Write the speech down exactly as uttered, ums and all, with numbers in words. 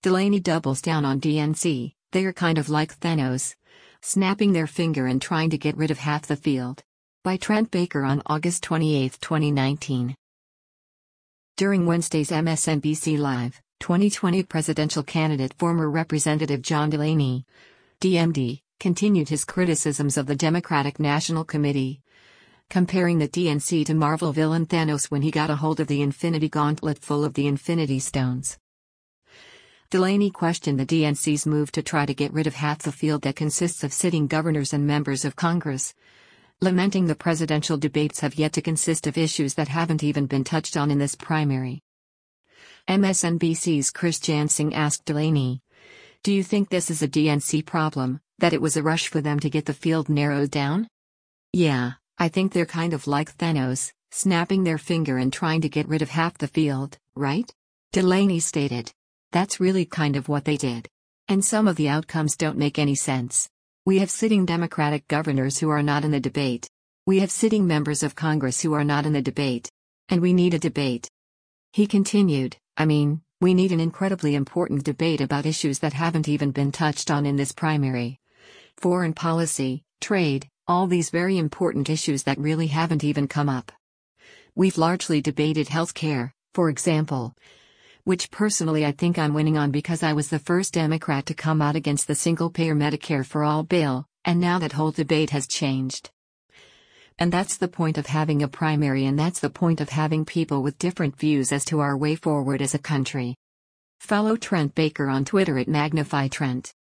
Delaney doubles down on D N C, they're kind of like Thanos, snapping their finger and trying to get rid of half the field. By Trent Baker on August twenty-eighth, twenty nineteen. During Wednesday's M S N B C Live, twenty twenty presidential candidate former Representative John Delaney, D M D, continued his criticisms of the Democratic National Committee, comparing the D N C to Marvel villain Thanos when he got a hold of the Infinity Gauntlet full of the Infinity Stones. Delaney questioned the D N C's move to try to get rid of half the field that consists of sitting governors and members of Congress, lamenting the presidential debates have yet to consist of issues that haven't even been touched on in this primary. M S N B C's Chris Jansing asked Delaney, "Do you think this is a D N C problem, that it was a rush for them to get the field narrowed down?" "Yeah, I think they're kind of like Thanos, snapping their finger and trying to get rid of half the field, right?" Delaney stated. "That's really kind of what they did. And some of the outcomes don't make any sense. We have sitting Democratic governors who are not in the debate. We have sitting members of Congress who are not in the debate. And we need a debate." He continued, "I mean, we need an incredibly important debate about issues that haven't even been touched on in this primary. Foreign policy, trade, all these very important issues that really haven't even come up. We've largely debated healthcare, for example, which personally I think I'm winning on because I was the first Democrat to come out against the single-payer Medicare for All bill, and now that whole debate has changed. And that's the point of having a primary, and that's the point of having people with different views as to our way forward as a country." Follow Trent Baker on Twitter at Magnify Trent.